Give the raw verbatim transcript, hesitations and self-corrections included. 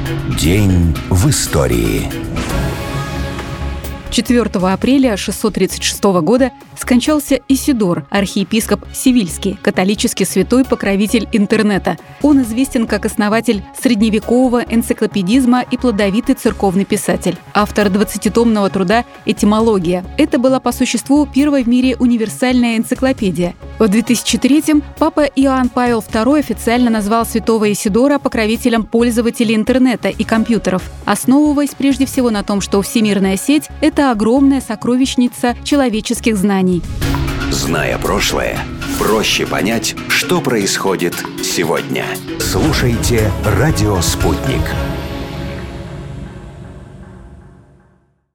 День в истории. четвёртого апреля шестьсот тридцать шестого года скончался Исидор, архиепископ Севильский, католический святой, покровитель интернета. Он известен как основатель средневекового энциклопедизма и плодовитый церковный писатель. Автор двадцатитомного труда «Этимология». Это была по существу первая в мире универсальная энциклопедия. В две тысячи третьем папа Иоанн Павел второй официально назвал святого Исидора покровителем пользователей интернета и компьютеров, основываясь прежде всего на том, что всемирная сеть – это огромная сокровищница человеческих знаний. Зная прошлое, проще понять, что происходит сегодня. Слушайте «Радио Спутник».